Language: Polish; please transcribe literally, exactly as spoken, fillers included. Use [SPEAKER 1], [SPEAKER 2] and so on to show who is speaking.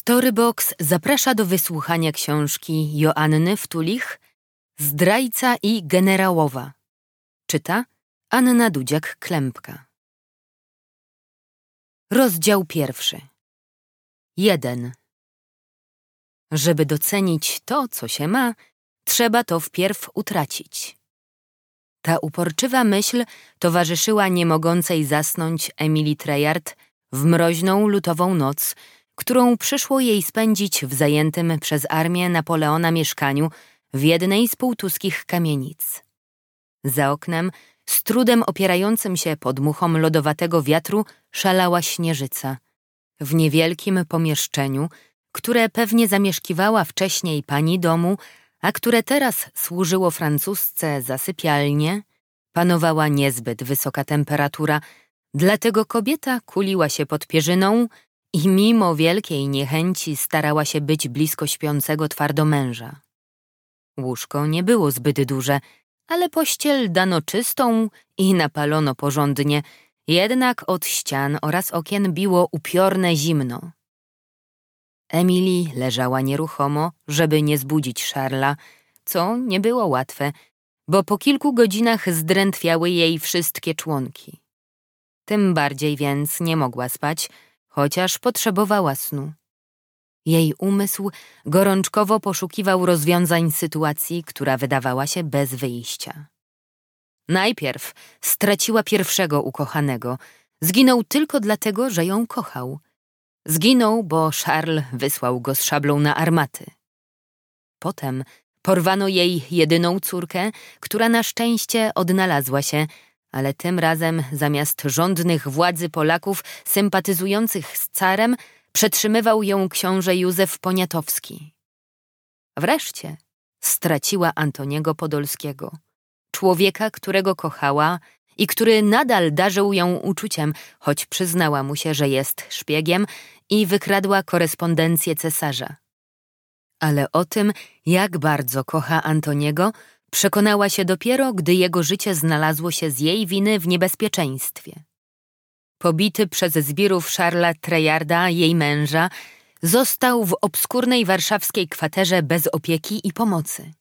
[SPEAKER 1] Storybox zaprasza do wysłuchania książki Joanny Wtulich Zdrajca i generałowa. Czyta Anna Dudziak-Klempka. Rozdział pierwszy. Jeden. Żeby docenić to, co się ma, trzeba to wpierw utracić. Ta uporczywa myśl towarzyszyła niemogącej zasnąć Emily Treyarch w mroźną lutową noc, którą przyszło jej spędzić w zajętym przez armię Napoleona mieszkaniu w jednej z półtuskich kamienic. Za oknem, z trudem opierającym się podmuchom lodowatego wiatru, szalała śnieżyca. W niewielkim pomieszczeniu, które pewnie zamieszkiwała wcześniej pani domu, a które teraz służyło francusce za sypialnię, panowała niezbyt wysoka temperatura, dlatego kobieta kuliła się pod pierzyną i mimo wielkiej niechęci starała się być blisko śpiącego twardo męża. Łóżko nie było zbyt duże, ale pościel dano czystą i napalono porządnie, jednak od ścian oraz okien biło upiorne zimno. Emily leżała nieruchomo, żeby nie zbudzić Charlesa, co nie było łatwe, bo po kilku godzinach zdrętwiały jej wszystkie członki. Tym bardziej więc nie mogła spać, chociaż potrzebowała snu. Jej umysł gorączkowo poszukiwał rozwiązań sytuacji, która wydawała się bez wyjścia. Najpierw straciła pierwszego ukochanego. Zginął tylko dlatego, że ją kochał. Zginął, bo Charles wysłał go z szablą na armaty. Potem porwano jej jedyną córkę, która na szczęście odnalazła się, ale tym razem zamiast żądnych władzy Polaków sympatyzujących z carem przetrzymywał ją książę Józef Poniatowski. Wreszcie straciła Antoniego Podolskiego, człowieka, którego kochała i który nadal darzył ją uczuciem, choć przyznała mu się, że jest szpiegiem i wykradła korespondencję cesarza. Ale o tym, jak bardzo kocha Antoniego, przekonała się dopiero, gdy jego życie znalazło się z jej winy w niebezpieczeństwie. Pobity przez zbirów Charlesa Treyarcha, jej męża, został w obskurnej warszawskiej kwaterze bez opieki i pomocy.